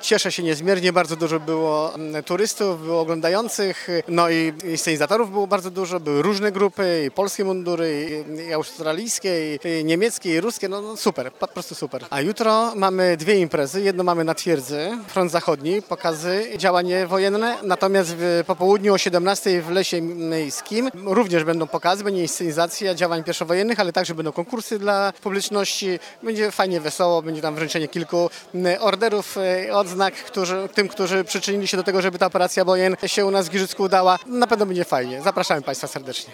Cieszę się niezmiernie, bardzo dużo było turystów, było oglądających, no i scenizatorów było bardzo dużo, były różne grupy, i polskie mundury, i australijskie, i niemieckie, i ruskie, no super, po prostu super. A jutro mamy dwie imprezy, jedno mamy na twierdzy, front zachodni, pokazy, działanie wojenne, natomiast po południu o 17 w Lesie Miejskim również będą pokazy, będzie inscenizacja działań pierwszowojennych, ale także będą konkursy dla publiczności, będzie fajnie, wesoło, będzie tam wręczenie kilku orderów, odznak tym, którzy przyczynili się do tego, żeby ta operacja wojen się u nas w Giżycku udała. Na pewno będzie fajnie. Zapraszamy Państwa serdecznie.